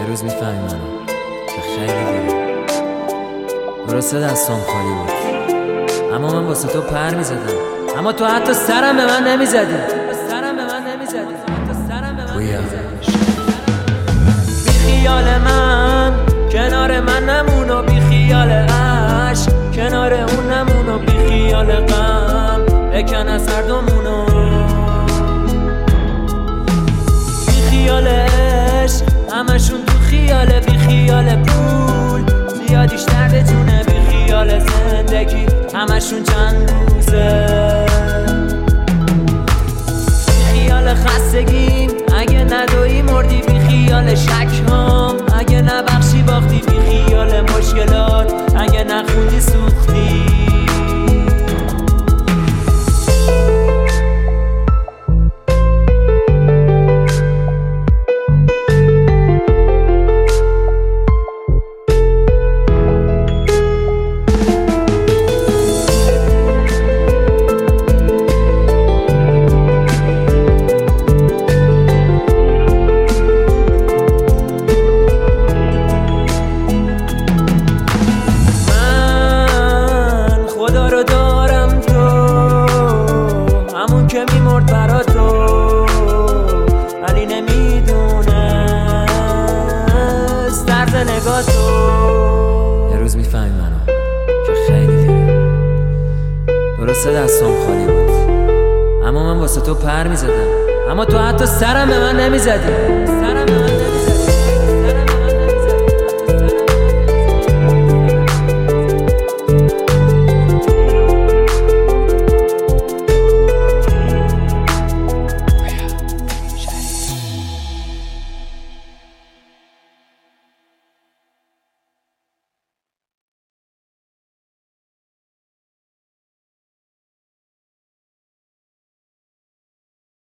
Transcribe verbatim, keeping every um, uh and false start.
روز میفهمی منو که خیلی دیره. درسته دستام خالی بود، اما من واسه تو پر میزدم، اما تو حتی سرم به من نمیزدی. سرم به من نمیزدی. بی خیال من کنار من نمون و بی خیال عشق کنار اون نمون و بی خیال غم بکن از هر دومونو. بی خیال عشق همشون تو خیاله، بی خیال پول زیادیش درد جونه، بی خیال زندگی همشون چند روزه. بی خیال خستگیم اگه ندوی مردی، بی خیال شک هم اگه نبخشی باختی، بی خیال مشکلات اگه نخوندی سوختی. که میمرد برا تو ولی نمیدونست درد نگاه تو. یه روز میفهمی منو که خیلی دیره. درسته دستام خالی بود، اما من واسه تو پر میزدم، اما تو حتی سرم به من نمیزدی.